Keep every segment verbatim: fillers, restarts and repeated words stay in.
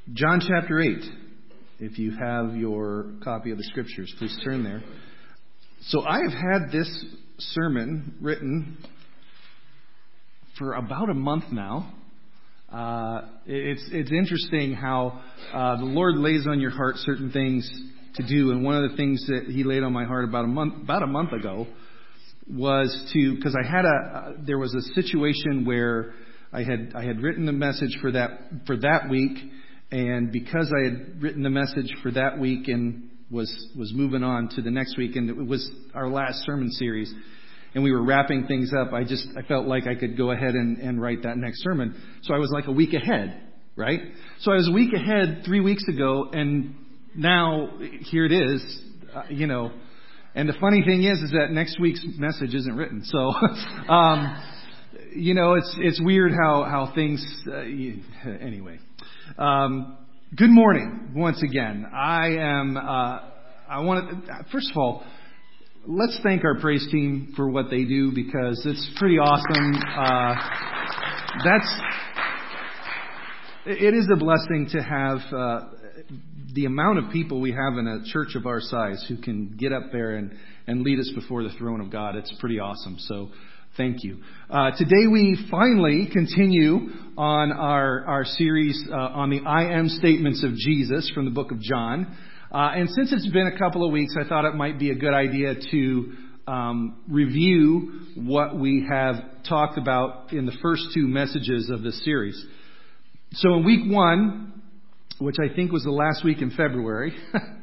John chapter eight. If you have your copy of the Scriptures, please turn there. So I have had this sermon written for about a month now. Uh, it's it's interesting how uh, the Lord lays on your heart certain things to do, and one of the things that He laid on my heart about a month about a month ago was to because I had a uh, there was a situation where I had I had written the message for that for that week, and because I had written the message for that week and was was moving on to the next week, and it was our last sermon series, and we were wrapping things up, I just I felt like I could go ahead and, and write that next sermon. So I was like a week ahead, right? So I was a week ahead three weeks ago, and now here it is, uh, you know. And the funny thing is, is that next week's message isn't written. So, um, you know, it's it's weird how how things. Uh, anyway, um, good morning once again. I am. Uh, I want to first of all, let's thank our praise team for what they do, because it's pretty awesome. Uh, that's. It is a blessing to have. Uh, The amount of people we have in a church of our size who can get up there and, and lead us before the throne of God. It's pretty awesome. So thank you. Uh, today we finally continue on our, our series uh, on the I am statements of Jesus from the book of John. Uh, and since it's been a couple of weeks, I thought it might be a good idea to um, review what we have talked about in the first two messages of this series. So in week one, which I think was the last week in February,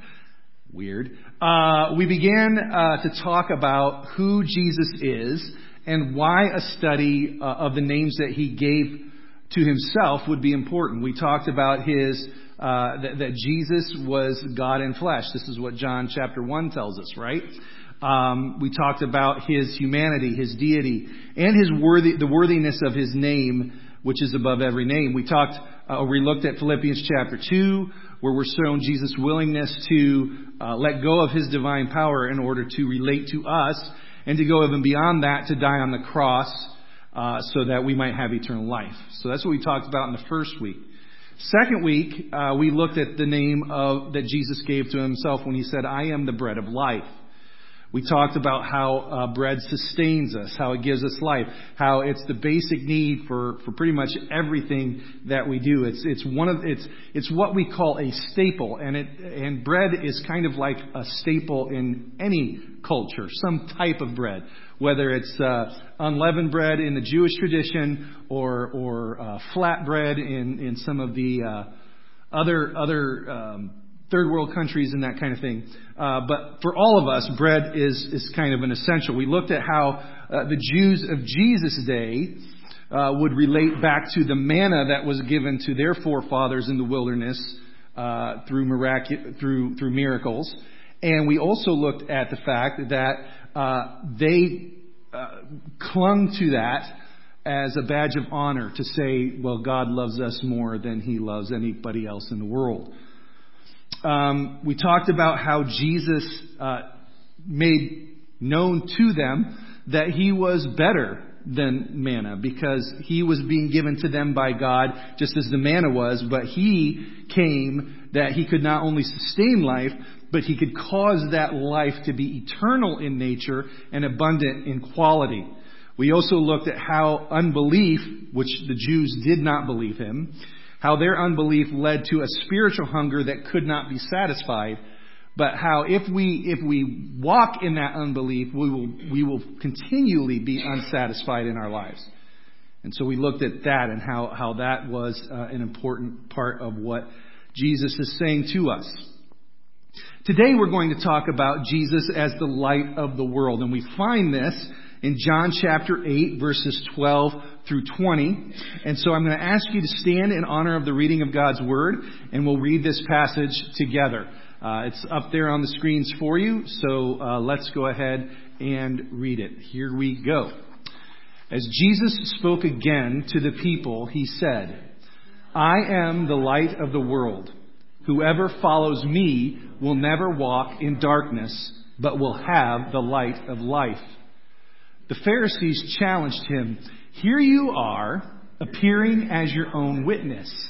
weird, uh, we began uh, to talk about who Jesus is and why a study uh, of the names that He gave to Himself would be important. We talked about His, uh, that, that Jesus was God in flesh. This is what John chapter one tells us, right? Um, we talked about His humanity, His deity, and His worthy, the worthiness of His name, which is above every name. We talked, uh, we looked at Philippians chapter two, where we're shown Jesus' willingness to uh, let go of His divine power in order to relate to us, and to go even beyond that, to die on the cross, uh, so that we might have eternal life. So that's what we talked about in the first week. Second week, uh, we looked at the name of that Jesus gave to Himself when He said, "I am the bread of life." We talked about how uh, bread sustains us, how it gives us life, how it's the basic need for, for pretty much everything that we do. It's it's one of it's it's what we call a staple, and it and bread is kind of like a staple in any culture, some type of bread, whether it's uh, unleavened bread in the Jewish tradition or or uh, flat bread in in some of the uh, other other. Um, third world countries and that kind of thing. Uh, but for all of us, bread is, is kind of an essential. We looked at how uh, the Jews of Jesus' day uh, would relate back to the manna that was given to their forefathers in the wilderness uh, through, miracu- through, through miracles. And we also looked at the fact that uh, they uh, clung to that as a badge of honor to say, well, God loves us more than He loves anybody else in the world. Um, we talked about how Jesus uh, made known to them that He was better than manna, because He was being given to them by God just as the manna was, but He came that He could not only sustain life, but He could cause that life to be eternal in nature and abundant in quality. We also looked at how unbelief, which the Jews did not believe Him, how their unbelief led to a spiritual hunger that could not be satisfied, but how if we if we walk in that unbelief, we will we will continually be unsatisfied in our lives. And so we looked at that and how how that was uh, an important part of what Jesus is saying to us. Today we're going to talk about Jesus as the light of the world, and we find this in John chapter eight, verses twelve through twenty. And so I'm going to ask you to stand in honor of the reading of God's Word, and we'll read this passage together. Uh, it's up there on the screens for you, so uh, let's go ahead and read it. Here we go. As Jesus spoke again to the people, He said, "I am the light of the world. Whoever follows me will never walk in darkness, but will have the light of life." The Pharisees challenged Him, "Here you are, appearing as your own witness.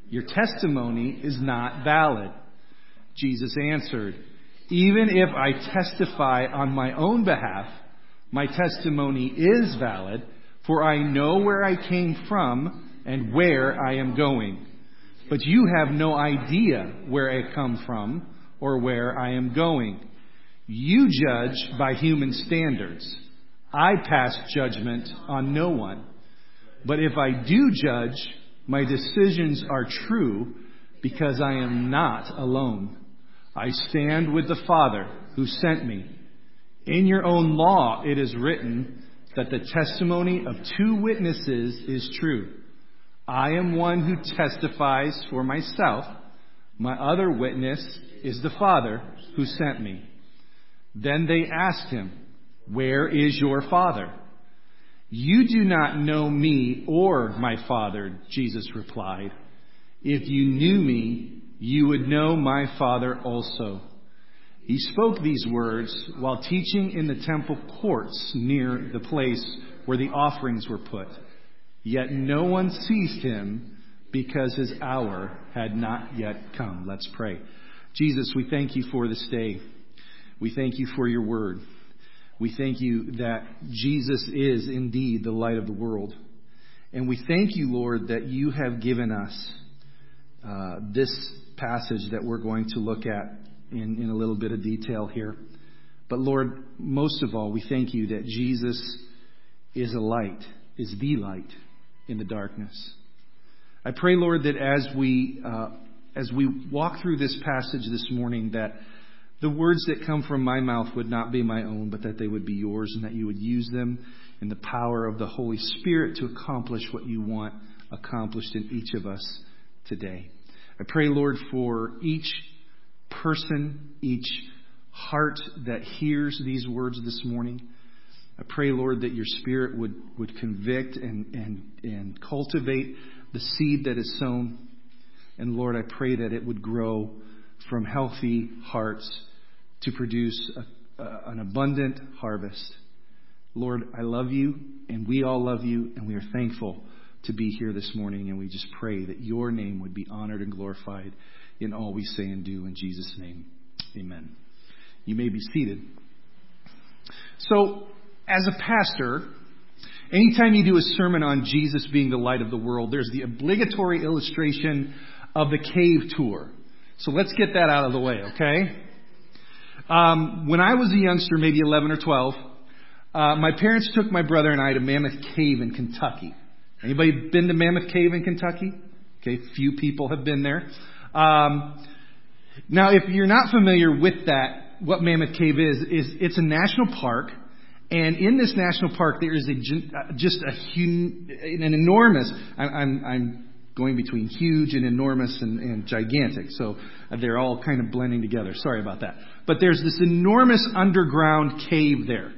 Your testimony is not valid." Jesus answered, "Even if I testify on my own behalf, my testimony is valid, for I know where I came from and where I am going. But you have no idea where I come from or where I am going. You judge by human standards. I pass judgment on no one. But if I do judge, my decisions are true because I am not alone. I stand with the Father who sent me. In your own law it is written that the testimony of two witnesses is true. I am one who testifies for myself. My other witness is the Father who sent me." Then they asked him, "Where is your Father?" "You do not know me or my Father," Jesus replied. "If you knew me, you would know my Father also." He spoke these words while teaching in the temple courts near the place where the offerings were put. Yet no one seized him because his hour had not yet come. Let's pray. Jesus, we thank you for this day. We thank you for your word. We thank you that Jesus is indeed the light of the world. And we thank you, Lord, that you have given us uh, this passage that we're going to look at in, in a little bit of detail here. But Lord, most of all, we thank you that Jesus is a light, is the light in the darkness. I pray, Lord, that as we uh, as we walk through this passage this morning, that the words that come from my mouth would not be my own, but that they would be yours, and that you would use them in the power of the Holy Spirit to accomplish what you want accomplished in each of us today. I pray, Lord, for each person, each heart that hears these words this morning. I pray, Lord, that your Spirit would, would convict and, and, and cultivate the seed that is sown. And Lord, I pray that it would grow from healthy hearts to produce a, a, an abundant harvest. Lord, I love you, and we all love you, and we are thankful to be here this morning. And we just pray that your name would be honored and glorified in all we say and do. In Jesus' name, amen. You may be seated. So, as a pastor, anytime you do a sermon on Jesus being the light of the world, there's the obligatory illustration of the cave tour. So let's get that out of the way, okay? Um, when I was a youngster, maybe eleven or twelve, uh, my parents took my brother and I to Mammoth Cave in Kentucky. Anybody been to Mammoth Cave in Kentucky? Okay, few people have been there. Um, now, if you're not familiar with that, what Mammoth Cave is, is it's a national park. And in this national park, there is a just a huge, an enormous. I'm I'm going between huge and enormous and, and gigantic, so they're all kind of blending together. Sorry about that. But there's this enormous underground cave there,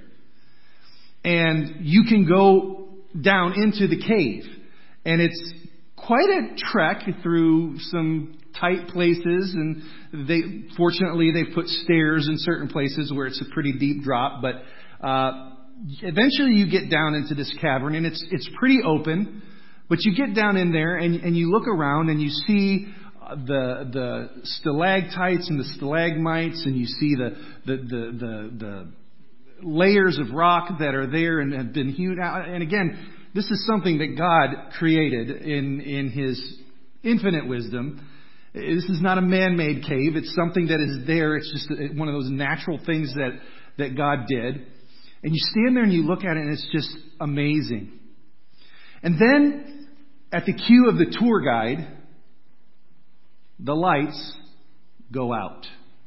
and you can go down into the cave, and it's quite a trek through some tight places. And they fortunately they've put stairs in certain places where it's a pretty deep drop, but. Uh, eventually you get down into this cavern, and it's it's pretty open, but you get down in there and, and you look around and you see the the stalactites and the stalagmites, and you see the the the the, the layers of rock that are there and have been hewn out. And again, this is something that God created in in His infinite wisdom. This is not a man-made cave. It's something that is there. It's just one of those natural things that that God did. And you stand there and you look at it, and it's just amazing. And then, at the cue of the tour guide, the lights go out.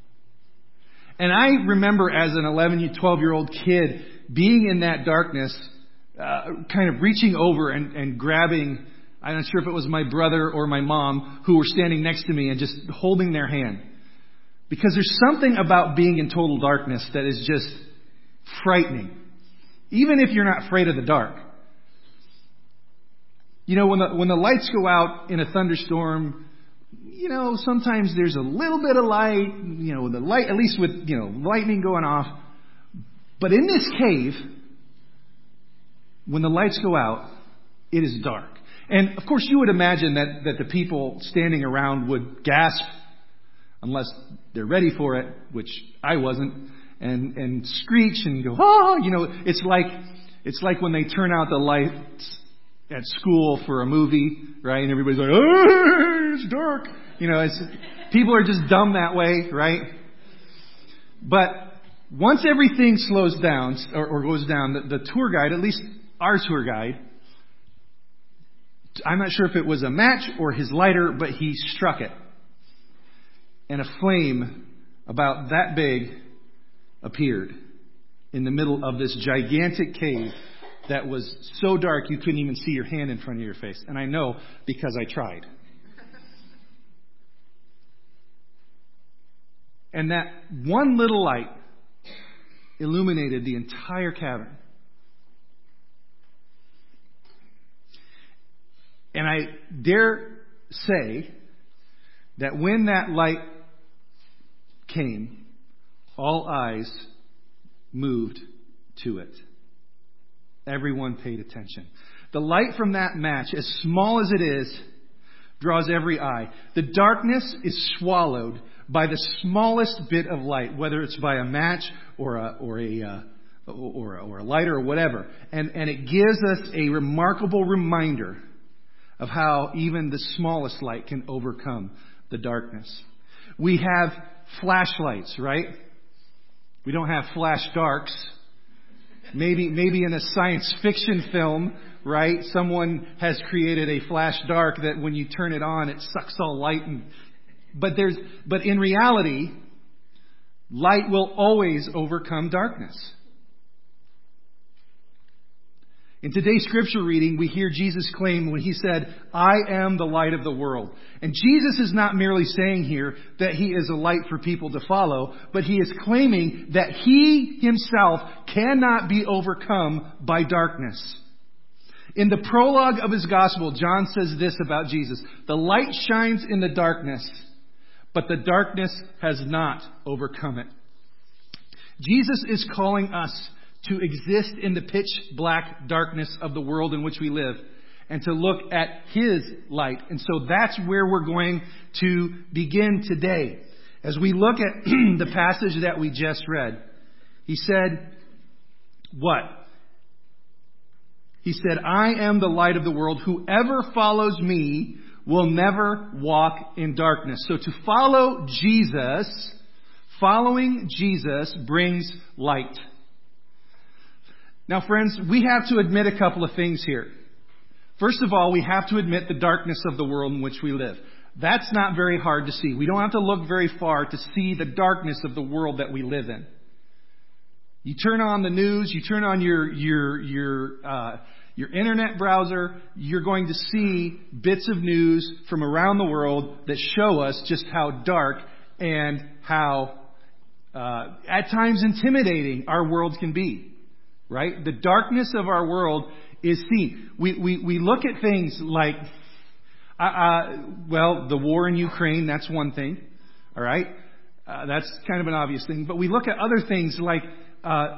And I remember as an eleven, twelve-year-old kid being in that darkness, uh, kind of reaching over and, and grabbing, I'm not sure if it was my brother or my mom, who were standing next to me, and just holding their hand. Because there's something about being in total darkness that is just frightening, even if you're not afraid of the dark. You know, when the when the lights go out in a thunderstorm, you know, sometimes there's a little bit of light, you know, the light, at least with, you know, lightning going off. But in this cave, when the lights go out, it is dark. And of course, you would imagine that, that the people standing around would gasp, unless they're ready for it, which I wasn't, and, and screech and go, oh, you know, it's like, it's like when they turn out the lights at school for a movie, right? And everybody's like, oh, it's dark. You know, it's, people are just dumb that way, right? But once everything slows down or, or goes down, the, the tour guide, at least our tour guide, I'm not sure if it was a match or his lighter, but he struck it. And a flame about that big appeared in the middle of this gigantic cave that was so dark you couldn't even see your hand in front of your face. And I know because I tried. And that one little light illuminated the entire cavern. And I dare say that when that light came, all eyes moved to it. Everyone paid attention. The light from that match, as small as it is, draws every eye. The darkness is swallowed by the smallest bit of light, whether it's by a match or a or a uh, or, or a lighter or whatever. And and it gives us a remarkable reminder of how even the smallest light can overcome the darkness. We have flashlights, right? We don't have flash darks. Maybe maybe in a science fiction film, right? Someone has created a flash dark that when you turn it on, it sucks all light. And, but there's but in reality, light will always overcome darkness. In today's scripture reading, we hear Jesus claim when he said, I am the light of the world. And Jesus is not merely saying here that he is a light for people to follow, but he is claiming that he himself cannot be overcome by darkness. In the prologue of his gospel, John says this about Jesus: the light shines in the darkness, but the darkness has not overcome it. Jesus is calling us to exist in the pitch black darkness of the world in which we live and to look at his light. And so that's where we're going to begin today. As we look at the passage that we just read, he said, what? He said, I am the light of the world. Whoever follows me will never walk in darkness. So to follow Jesus, following Jesus brings light. Now, friends, we have to admit a couple of things here. First of all, we have to admit the darkness of the world in which we live. That's not very hard to see. We don't have to look very far to see the darkness of the world that we live in. You turn on the news, you turn on your your your uh, your internet browser, you're going to see bits of news from around the world that show us just how dark and how uh, at times intimidating our world can be. Right? The darkness of our world is seen. We we we look at things like, uh, uh, well, the war in Ukraine. That's one thing. All right, uh, that's kind of an obvious thing. But we look at other things like, uh,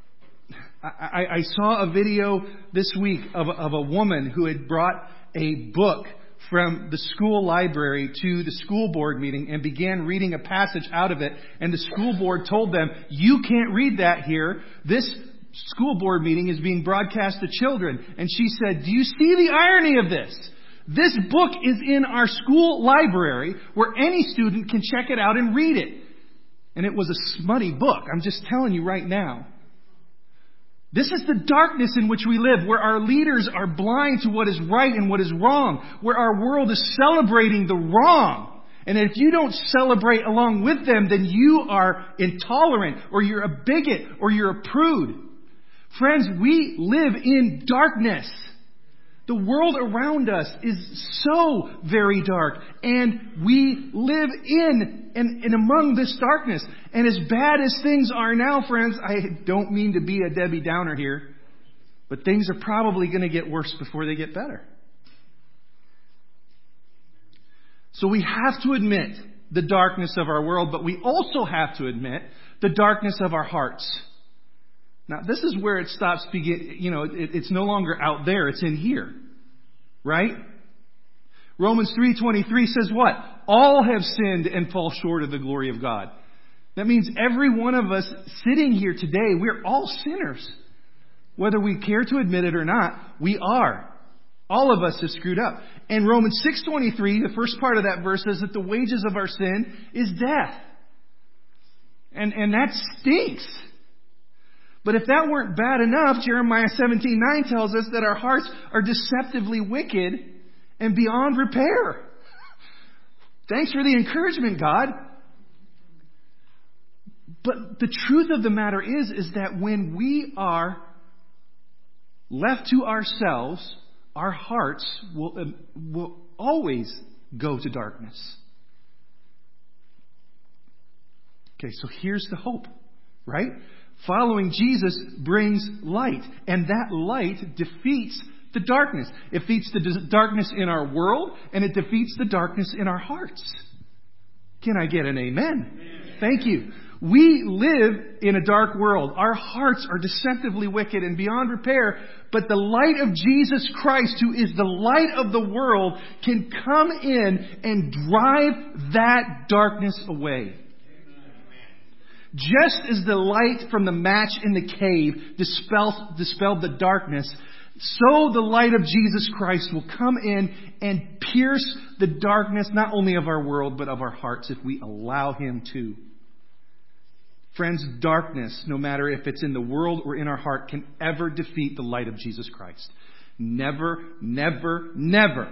I, I saw a video this week of of a woman who had brought a book from the school library to the school board meeting and began reading a passage out of it. And the school board told them, "You can't read that here. This school board meeting is being broadcast to children." And she said, do you see the irony of this? This book is in our school library where any student can check it out and read it. And it was a smutty book. I'm just telling you right now. This is the darkness in which we live, where our leaders are blind to what is right and what is wrong, where our world is celebrating the wrong. And if you don't celebrate along with them, then you are intolerant, or you're a bigot, or you're a prude. Friends, we live in darkness. The world around us is so very dark. And we live in and, and among this darkness. And as bad as things are now, friends, I don't mean to be a Debbie Downer here, but things are probably going to get worse before they get better. So we have to admit the darkness of our world, but we also have to admit the darkness of our hearts. Now, this is where it stops begin. You know, it, it's no longer out there; it's in here. Right? Romans three twenty-three says what? All have sinned and fall short of the glory of God. That means every one of us sitting here today, we're all sinners. Whether we care to admit it or not, we are. All of us have screwed up. And Romans six twenty-three, the first part of that verse, says that the wages of our sin is death. And, and that stinks. But if that weren't bad enough, Jeremiah seventeen nine tells us that our hearts are deceptively wicked and beyond repair. Thanks for the encouragement, God. But the truth of the matter is, is that when we are left to ourselves, our hearts will, will always go to darkness. Okay, so here's the hope, right? Following Jesus brings light, and that light defeats the darkness. It defeats the darkness in our world, and it defeats the darkness in our hearts. Can I get an amen? Amen. Thank you. We live in a dark world. Our hearts are deceptively wicked and beyond repair, but the light of Jesus Christ, who is the light of the world, can come in and drive that darkness away. Just as the light from the match in the cave dispelled, dispelled the darkness, so the light of Jesus Christ will come in and pierce the darkness, not only of our world, but of our hearts, if we allow Him to. Friends, darkness, no matter if it's in the world or in our heart, can ever defeat the light of Jesus Christ. Never, never, never.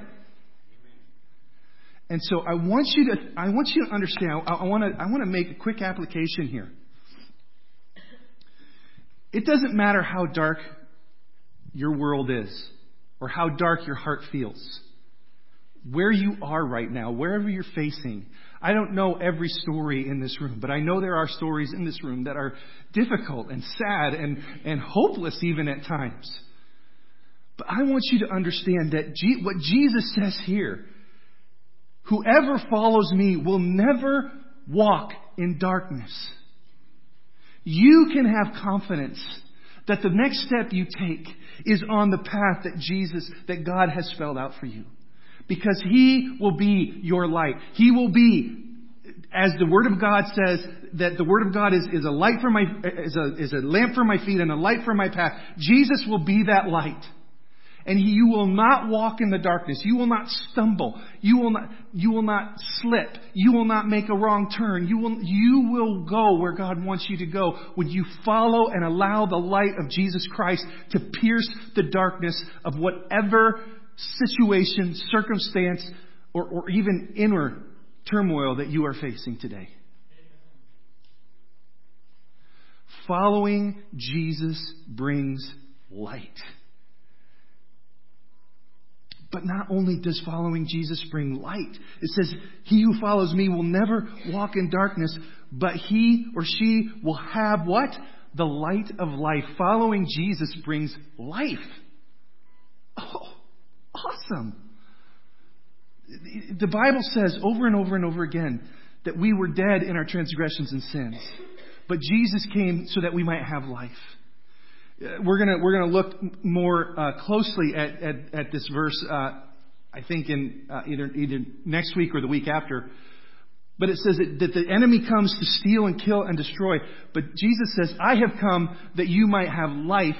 And so I want you to, I want you to understand, I, I want to, I want to make a quick application here. It doesn't matter how dark your world is or how dark your heart feels. Where you are right now, wherever you're facing. I don't know every story in this room, but I know there are stories in this room that are difficult and sad and, and hopeless even at times. But I want you to understand that G- what Jesus says here, whoever follows me will never walk in darkness. You can have confidence that the next step you take is on the path that Jesus, that God has spelled out for you. Because He will be your light. He will be, as the Word of God says, that the Word of God is, is a light for my, is a, is a lamp for my feet and a light for my path. Jesus will be that light. And he, you will not walk in the darkness. You will not stumble. You will not, you will not slip. You will not make a wrong turn. You will, you will go where God wants you to go when you follow and allow the light of Jesus Christ to pierce the darkness of whatever situation, circumstance, or, or even inner turmoil that you are facing today. Following Jesus brings light. But not only does following Jesus bring light, it says, he who follows me will never walk in darkness, but he or she will have what? The light of life. Following Jesus brings life. Oh, awesome. The Bible says over and over and over again that we were dead in our transgressions and sins. But Jesus came so that we might have life. We're gonna we're gonna look more uh, closely at, at at this verse. Uh, I think in uh, either either next week or the week after. But it says that, that the enemy comes to steal and kill and destroy. But Jesus says, "I have come that you might have life.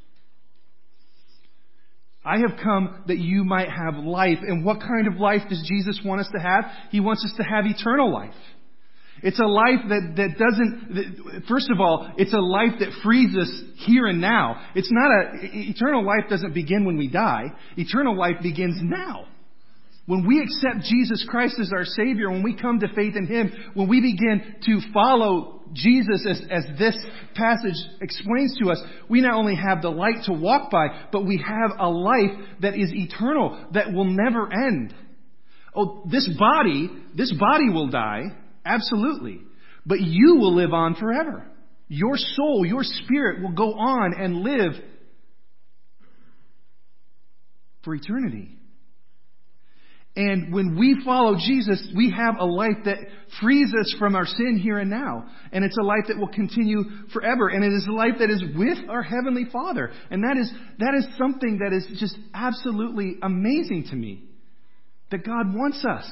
I have come that you might have life." And what kind of life does Jesus want us to have? He wants us to have eternal life. It's a life that, that doesn't, that, first of all, it's a life that frees us here and now. It's not a, eternal life doesn't begin when we die. Eternal life begins now. When we accept Jesus Christ as our Savior, when we come to faith in Him, when we begin to follow Jesus as, as this passage explains to us, we not only have the light to walk by, but we have a life that is eternal, that will never end. Oh, this body, this body will die. Absolutely. But you will live on forever. Your soul, your spirit will go on and live for eternity. And when we follow Jesus, we have a life that frees us from our sin here and now. And it's a life that will continue forever. And it is a life that is with our Heavenly Father. And that is, that is something that is just absolutely amazing to me. That God wants us.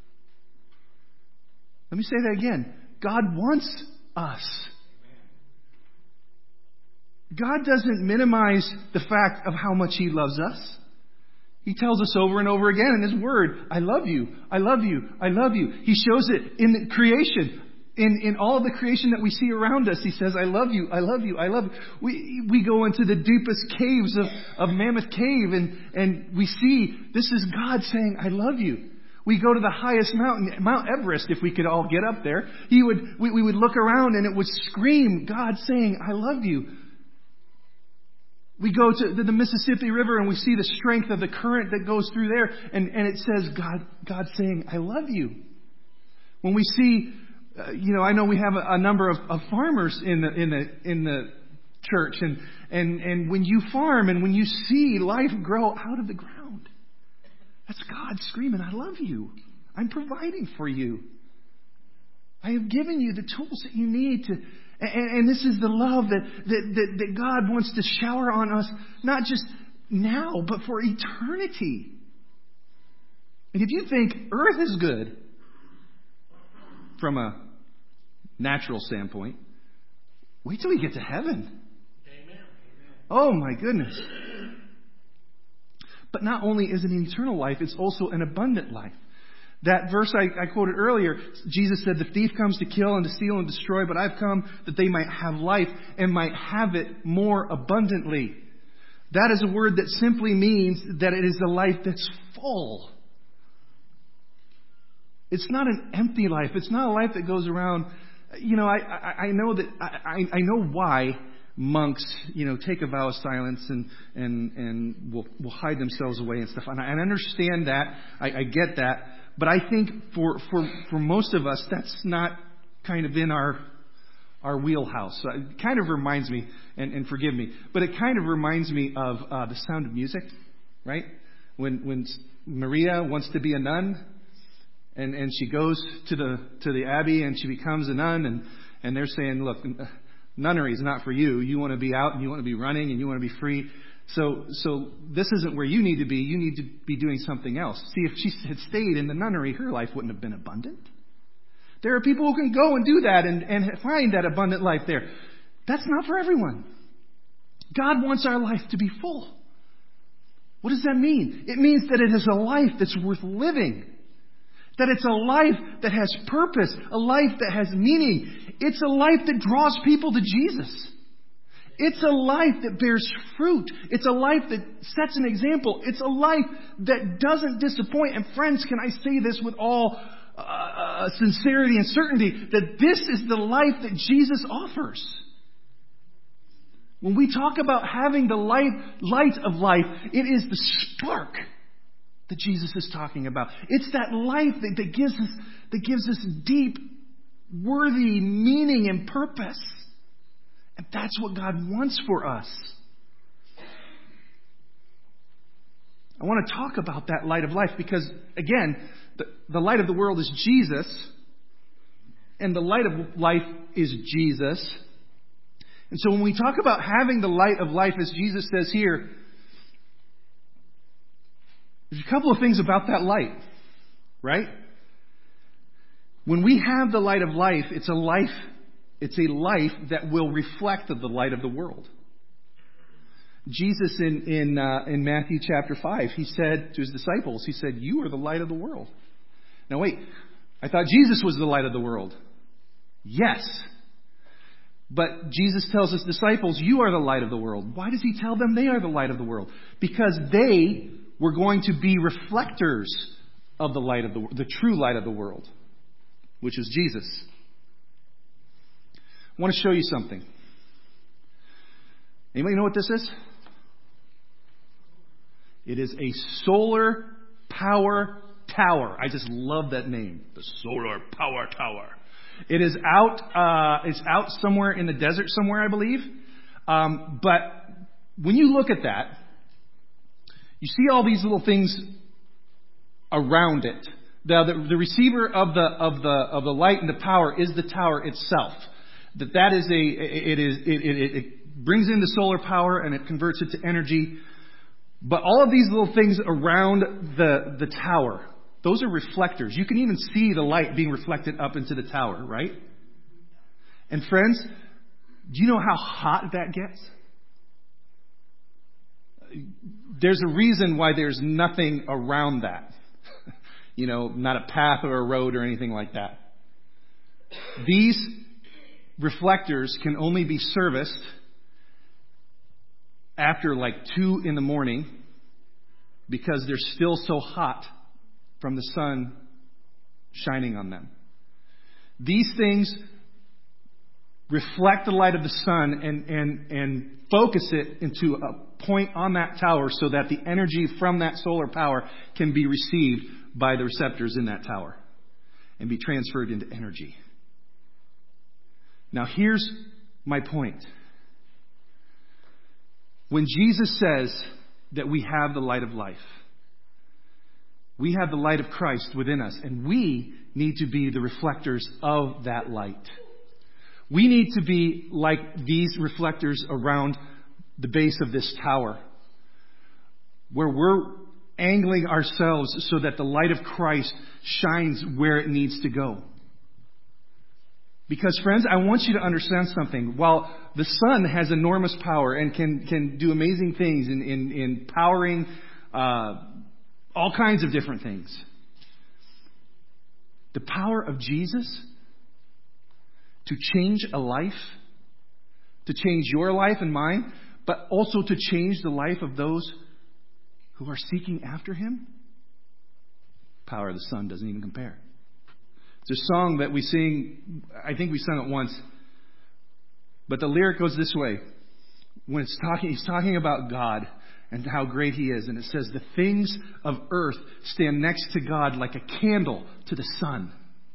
Let me say that again. God wants us. God doesn't minimize the fact of how much He loves us. He tells us over and over again in His Word, I love you, I love you, I love you. He shows it in the creation. In, in all of the creation that we see around us, He says, I love you, I love you, I love you. We, we go into the deepest caves of, of Mammoth Cave and, and we see this is God saying, I love you. We go to the highest mountain, Mount Everest, if we could all get up there. He would, we, we would look around and it would scream, God saying, I love you. We go to the Mississippi River and we see the strength of the current that goes through there. And, and it says, God, God saying, I love you. When we see, uh, you know, I know we have a, a number of, of farmers in the, in the, in the church. And, and, and when you farm and when you see life grow out of the ground, that's God screaming, I love you. I'm providing for you. I have given you the tools that you need to. And, and this is the love that, that, that, that God wants to shower on us, not just now, but for eternity. And if you think earth is good from a natural standpoint, wait till we get to heaven. Amen. Oh my goodness. But not only is it an eternal life, it's also an abundant life. That verse I, I quoted earlier, Jesus said, the thief comes to kill and to steal and destroy, but I've come that they might have life and might have it more abundantly. That is a word that simply means that it is a life that's full. It's not an empty life. It's not a life that goes around. You know, I, I, I know that I, I know why monks, you know, take a vow of silence and and and will will hide themselves away and stuff. And I, I understand that. I, I get that. But I think for, for, for most of us, that's not kind of in our our wheelhouse. So it kind of reminds me, and, and forgive me, but it kind of reminds me of uh, The Sound of Music, right? When when Maria wants to be a nun, and, and she goes to the to the abbey and she becomes a nun, and, and they're saying, look, nunnery is not for you. You want to be out and you want to be running and you want to be free. So, so this isn't where you need to be. You need to be doing something else. See, if she had stayed in the nunnery, her life wouldn't have been abundant. There are people who can go and do that and, and find that abundant life there. That's not for everyone. God wants our life to be full. What does that mean? It means that it is a life that's worth living. That it's a life that has purpose, a life that has meaning. It's a life that draws people to Jesus. It's a life that bears fruit. It's a life that sets an example. It's a life that doesn't disappoint. And friends, can I say this with all uh, sincerity and certainty, that this is the life that Jesus offers. When we talk about having the light, light of life, it is the spark that Jesus is talking about. It's that life that, that gives us, that gives us deep, worthy meaning and purpose. And that's what God wants for us. I want to talk about that light of life because, again, the, the light of the world is Jesus. And the light of life is Jesus. And so when we talk about having the light of life, as Jesus says here, there's a couple of things about that light, right? When we have the light of life, it's a life It's a life that will reflect the light of the world. Jesus in in uh, in Matthew chapter five, he said to his disciples, he said, "You are the light of the world." Now wait, I thought Jesus was the light of the world. Yes. But Jesus tells his disciples, "You are the light of the world." Why does he tell them they are the light of the world? Because they were going to be reflectors of the light of the the true light of the world, which is Jesus. I want to show you something. Anybody know what this is? It is a solar power tower. I just love that name. The solar power tower. It is out, uh, it's out somewhere in the desert somewhere, I believe. Um, but when you look at that, you see all these little things around it. The, the, the receiver of the of the of the light and the power is the tower itself. That that is a it is it, it, it brings in the solar power and it converts it to energy. But all of these little things around the the tower, those are reflectors. You can even see the light being reflected up into the tower, right? And friends, do you know how hot that gets? There's a reason why there's nothing around that. You know, not a path or a road or anything like that. These reflectors can only be serviced after like two in the morning because they're still so hot from the sun shining on them. These things reflect the light of the sun and, and, and focus it into a point on that tower so that the energy from that solar power can be received by the receptors in that tower and be transferred into energy. Now here's my point. When Jesus says that we have the light of life, we have the light of Christ within us, and we need to be the reflectors of that light. We need to be like these reflectors around the base of this tower, where we're angling ourselves so that the light of Christ shines where it needs to go. Because, friends, I want you to understand something. While the sun has enormous power and can, can do amazing things in, in, in powering uh, all kinds of different things, the power of Jesus to change a life, to change your life and mine, but also to change the life of those who are seeking after Him, power of the sun doesn't even compare. It's a song that we sing, I think we sung it once, but the lyric goes this way. When it's talking, he's talking about God and how great He is. And it says, the things of earth stand next to God like a candle to the sun.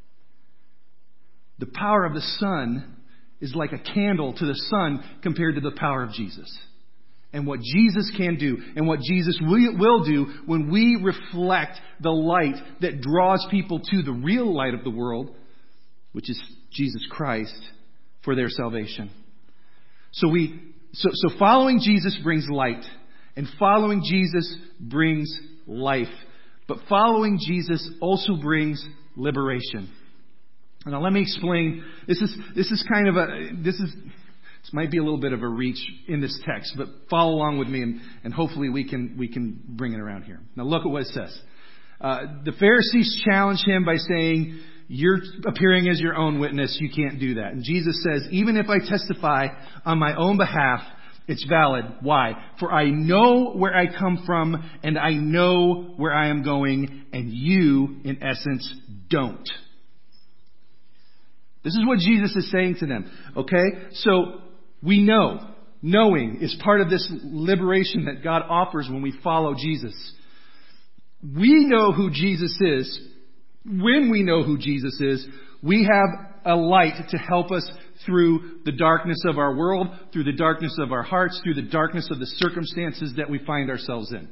The power of the sun is like a candle to the sun compared to the power of Jesus. And what Jesus can do and what Jesus will do when we reflect the light that draws people to the real light of the world, which is Jesus Christ, for their salvation. So we, so, so following Jesus brings light, and following Jesus brings life. But following Jesus also brings liberation. Now let me explain. This is this is kind of a this is. This might be a little bit of a reach in this text, but follow along with me, and, and hopefully we can we can bring it around here. Now look at what it says. Uh, the Pharisees challenge Him by saying, "You're appearing as your own witness. You can't do that." And Jesus says, "Even if I testify on my own behalf, it's valid. Why? For I know where I come from, and I know where I am going, and you, in essence, don't." This is what Jesus is saying to them. Okay? So, we know. Knowing is part of this liberation that God offers when we follow Jesus. We know who Jesus is. When we know who Jesus is, we have a light to help us through the darkness of our world, through the darkness of our hearts, through the darkness of the circumstances that we find ourselves in.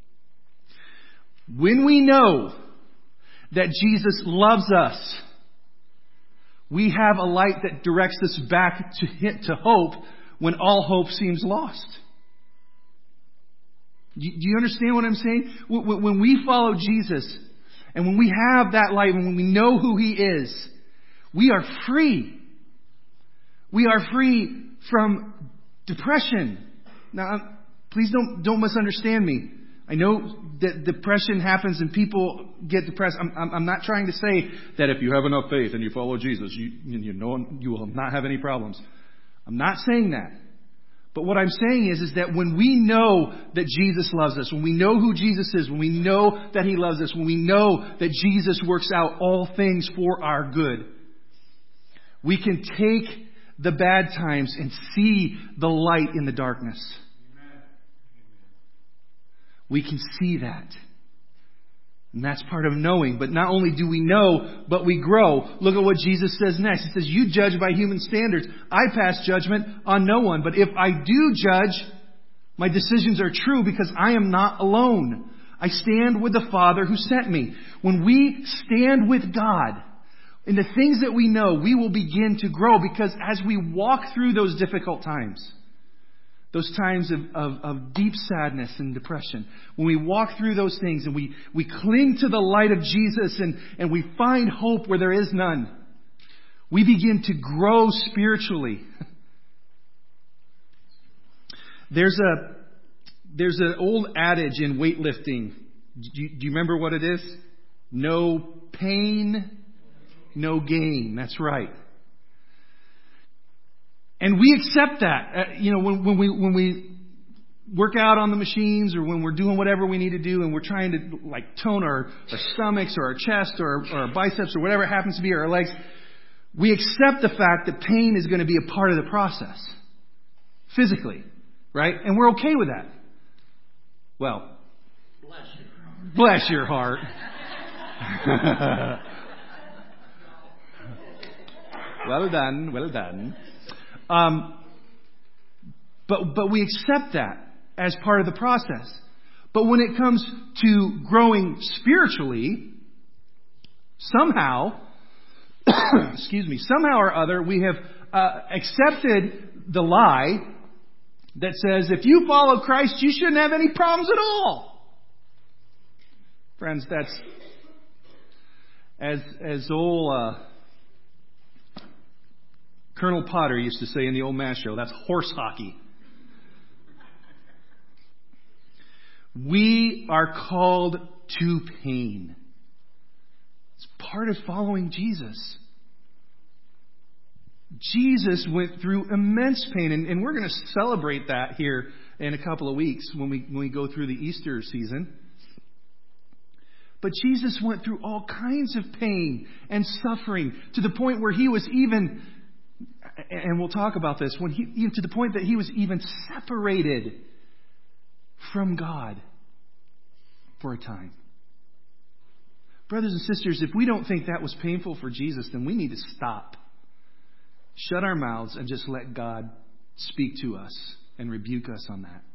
When we know that Jesus loves us, we have a light that directs us back to to hope when all hope seems lost. Do you understand what I'm saying? When we follow Jesus, and when we have that light, when we know who He is, we are free. We are free from depression. Now, please don't don't misunderstand me. I know that depression happens and people get depressed. I'm, I'm, I'm not trying to say that if you have enough faith and you follow Jesus, you, you know you will not have any problems. I'm not saying that. But what I'm saying is, is that when we know that Jesus loves us, when we know who Jesus is, when we know that He loves us, when we know that Jesus works out all things for our good, we can take the bad times and see the light in the darkness. We can see that. And that's part of knowing. But not only do we know, but we grow. Look at what Jesus says next. He says, "You judge by human standards. I pass judgment on no one. But if I do judge, my decisions are true because I am not alone. I stand with the Father who sent me. When we stand with God in the things that we know, we will begin to grow, because as we walk through those difficult times, those times of, of, of deep sadness and depression, when we walk through those things and we, we cling to the light of Jesus and, and we find hope where there is none, we begin to grow spiritually. There's a there's an old adage in weightlifting. Do you, do you remember what it is? No pain, no gain. That's right. And we accept that. Uh, you know, when, when we when we work out on the machines, or when we're doing whatever we need to do, and we're trying to like tone our, our stomachs or our chest or, or our biceps or whatever it happens to be, or our legs, we accept the fact that pain is going to be a part of the process, physically, right? And we're okay with that. Well, bless your heart. Bless your heart. Well done, well done. Um, but but we accept that as part of the process. But when it comes to growing spiritually, somehow, excuse me, somehow or other, we have uh, accepted the lie that says if you follow Christ, you shouldn't have any problems at all. Friends, that's as as old uh, Colonel Potter used to say in the old MASH show, that's horse hockey. We are called to pain. It's part of following Jesus. Jesus went through immense pain, and, and we're going to celebrate that here in a couple of weeks when we when we go through the Easter season. But Jesus went through all kinds of pain and suffering to the point where he was even, and we'll talk about this, when he to the point that he was even separated from God for a time. Brothers and sisters, if we don't think that was painful for Jesus, then we need to stop. Shut our mouths and just let God speak to us and rebuke us on that.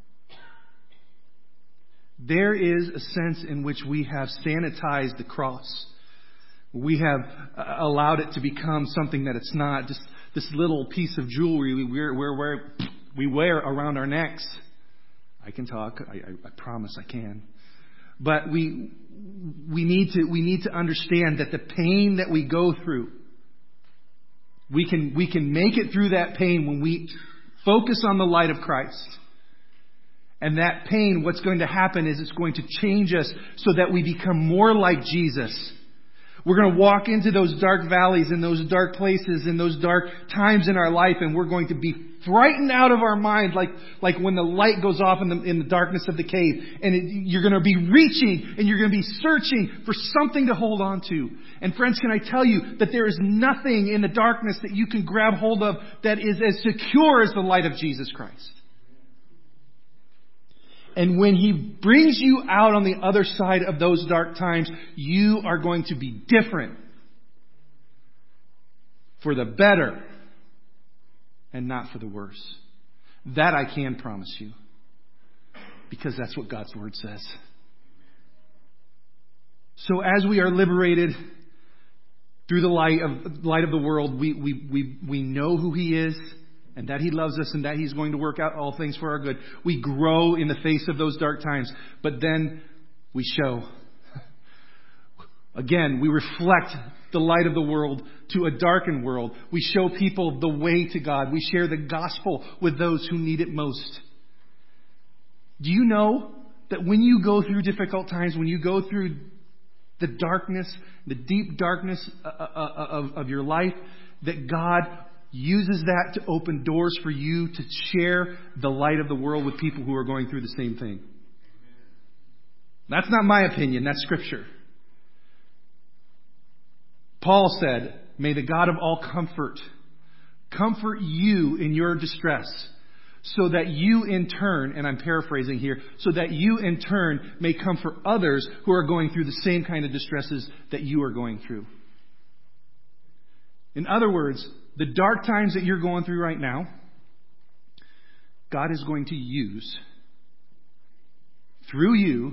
There is a sense in which we have sanitized the cross. We have allowed it to become something that it's not. Just this little piece of jewelry we wear, wear, wear, we wear around our necks. I can talk. I, I, I promise I can. But we we need to we need to understand that the pain that we go through, we can we can make it through that pain when we focus on the light of Christ. And that pain, what's going to happen is it's going to change us so that we become more like Jesus. We're going to walk into those dark valleys and those dark places and those dark times in our life, and we're going to be frightened out of our mind, like like when the light goes off in the in the darkness of the cave, and it, you're going to be reaching and you're going to be searching for something to hold on to. And friends, can I tell you that there is nothing in the darkness that you can grab hold of that is as secure as the light of Jesus Christ. And when He brings you out on the other side of those dark times, you are going to be different. For the better and not for the worse. That I can promise you. Because that's what God's Word says. So as we are liberated through the light of light of the world, we, we, we, we know who He is. And that He loves us and that He's going to work out all things for our good. We grow in the face of those dark times. But then we show. Again, we reflect the light of the world to a darkened world. We show people the way to God. We share the gospel with those who need it most. Do you know that when you go through difficult times, when you go through the darkness, the deep darkness of, of your life, that God uses that to open doors for you to share the light of the world with people who are going through the same thing? That's not my opinion. That's Scripture. Paul said, "May the God of all comfort comfort you in your distress, so that you in turn," and I'm paraphrasing here, "so that you in turn may comfort others who are going through the same kind of distresses that you are going through." In other words, the dark times that you're going through right now, God is going to use through you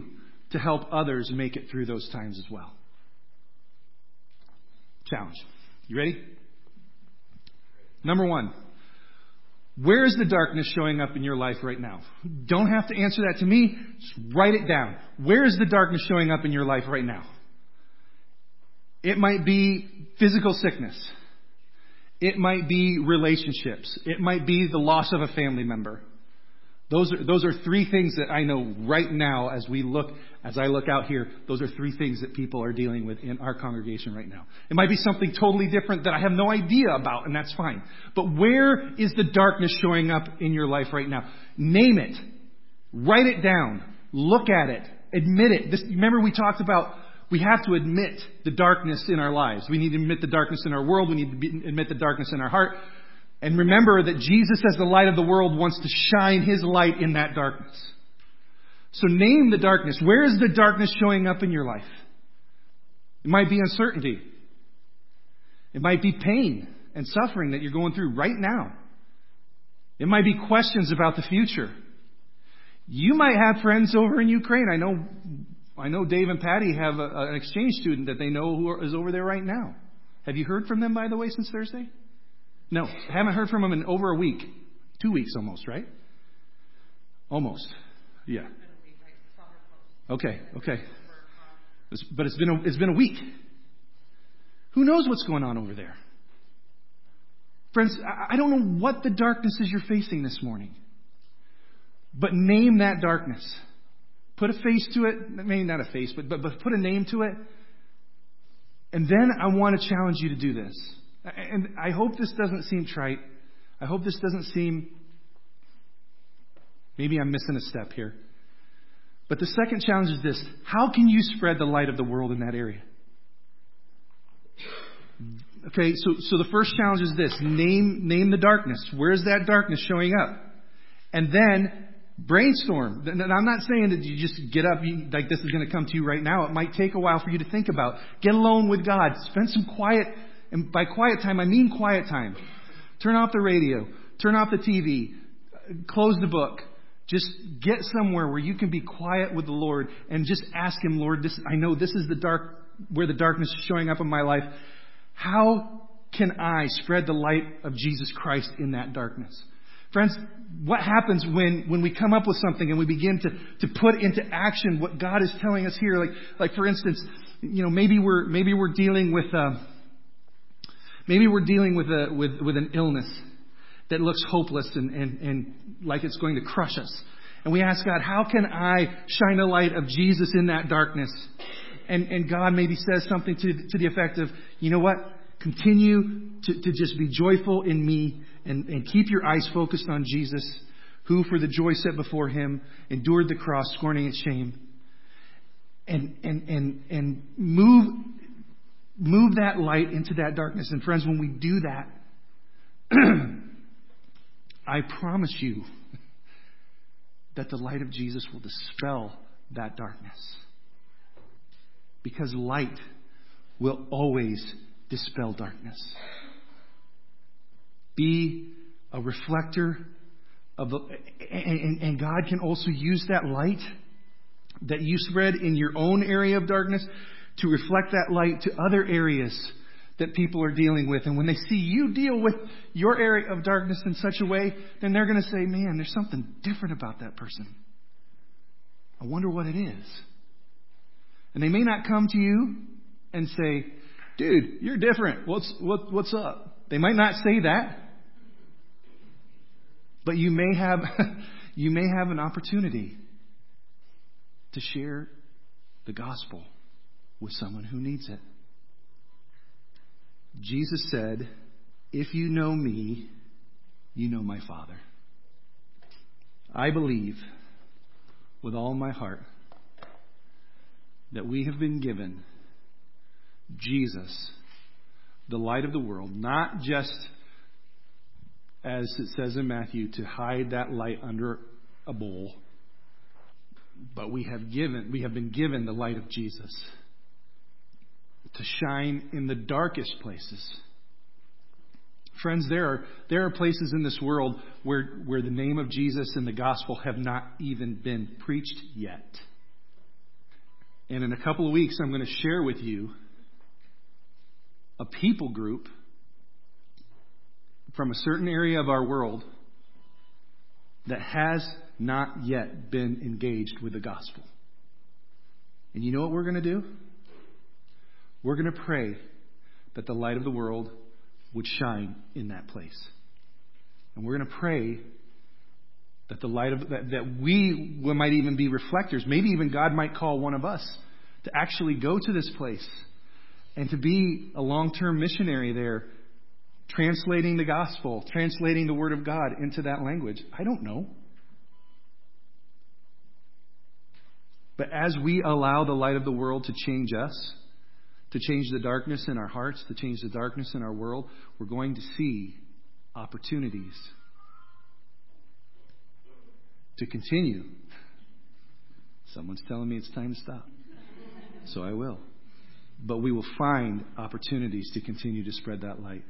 to help others make it through those times as well. Challenge. You ready? Number one. Where is the darkness showing up in your life right now? Don't have to answer that to me. Just write it down. Where is the darkness showing up in your life right now? It might be physical sickness. It might be relationships. It might be the loss of a family member. Those are, those are three things that I know right now as we look, as I look out here, those are three things that people are dealing with in our congregation right now. It might be something totally different that I have no idea about, and that's fine. But where is the darkness showing up in your life right now? Name it. Write it down. Look at it. Admit it. This, remember we talked about we have to admit the darkness in our lives. We need to admit the darkness in our world. We need to be, admit the darkness in our heart. And remember that Jesus, as the light of the world, wants to shine His light in that darkness. So name the darkness. Where is the darkness showing up in your life? It might be uncertainty. It might be pain and suffering that you're going through right now. It might be questions about the future. You might have friends over in Ukraine. I know, I know Dave and Patty have a, an exchange student that they know who is over there right now. Have you heard from them, by the way, since Thursday? No, I haven't heard from them in over a week. Two weeks almost, right? Almost. Yeah. Okay, okay. But it's been a, it's been a week. Who knows what's going on over there? Friends, I don't know what the darkness is you're facing this morning. But name that darkness. Put a face to it. Maybe not a face, but, but, but put a name to it. And then I want to challenge you to do this. And I hope this doesn't seem trite. I hope this doesn't seem... Maybe I'm missing a step here. But the second challenge is this. How can you spread the light of the world in that area? Okay, so, so the first challenge is this. Name, name the darkness. Where's that darkness showing up? And then brainstorm. And I'm not saying that you just get up, you, like this is going to come to you right now. It might take a while for you to think about. Get alone with God. Spend some quiet... And by quiet time, I mean quiet time. Turn off the radio. Turn off the T V. Close the book. Just get somewhere where you can be quiet with the Lord and just ask Him, Lord, this, I know this is the dark, where the darkness is showing up in my life. How can I spread the light of Jesus Christ in that darkness? Friends, what happens when, when we come up with something and we begin to, to put into action what God is telling us here? Like, like for instance, you know, maybe we're, maybe we're dealing with, uh, Maybe we're dealing with a with, with an illness that looks hopeless and, and, and like it's going to crush us. And we ask God, how can I shine the light of Jesus in that darkness? And, and God maybe says something to, to the effect of, you know what? Continue to, to just be joyful in me and, and keep your eyes focused on Jesus, who for the joy set before Him endured the cross, scorning its shame. And, and, and, and move... Move that light into that darkness. And friends, when we do that, I promise you that the light of Jesus will dispel that darkness. Because light will always dispel darkness. Be a reflector of the, and, and God can also use that light that you spread in your own area of darkness to reflect that light to other areas that people are dealing with. And when they see you deal with your area of darkness in such a way, then they're going to say, man, there's something different about that person. I wonder what it is. And they may not come to you and say, dude, you're different. What's, what, what's up? They might not say that. But you may have, you may have an opportunity to share the gospel with someone who needs it. Jesus said, if you know me, you know my Father. I believe with all my heart that we have been given Jesus, the light of the world, not just, as it says in Matthew, to hide that light under a bowl, but we have given, we have been given the light of Jesus to shine in the darkest places. Friends, there are there are places in this world where, where the name of Jesus and the gospel have not even been preached yet. And in a couple of weeks, I'm going to share with you a people group from a certain area of our world that has not yet been engaged with the gospel. And you know what we're going to do? We're going to pray that the light of the world would shine in that place. And we're going to pray that the light of that, that we, we might even be reflectors. Maybe even God might call one of us to actually go to this place and to be a long-term missionary there, translating the gospel, translating the Word of God into that language. I don't know. But as we allow the light of the world to change us, to change the darkness in our hearts, to change the darkness in our world, we're going to see opportunities to continue. Someone's telling me it's time to stop. So I will. But we will find opportunities to continue to spread that light.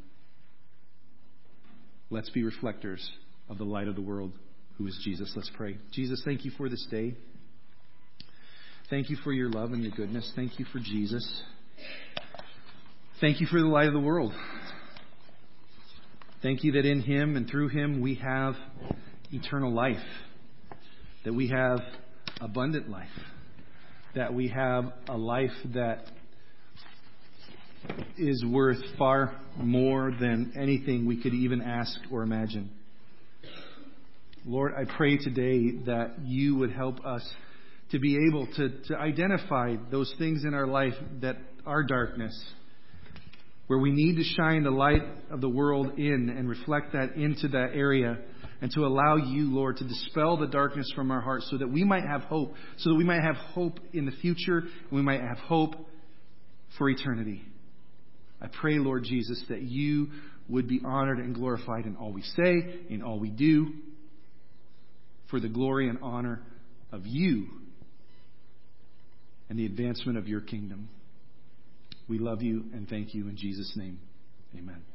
Let's be reflectors of the light of the world, who is Jesus. Let's pray. Jesus, thank you for this day. Thank you for your love and your goodness. Thank you for Jesus. Thank you for the light of the world. Thank you that in Him and through Him we have eternal life. That we have abundant life. That we have a life that is worth far more than anything we could even ask or imagine. Lord, I pray today that you would help us to be able to, to identify those things in our life that are darkness, where we need to shine the light of the world in and reflect that into that area, and to allow you, Lord, to dispel the darkness from our hearts so that we might have hope, so that we might have hope in the future, and we might have hope for eternity. I pray, Lord Jesus, that you would be honored and glorified in all we say, in all we do, for the glory and honor of you and the advancement of your kingdom. We love you and thank you in Jesus' name. Amen.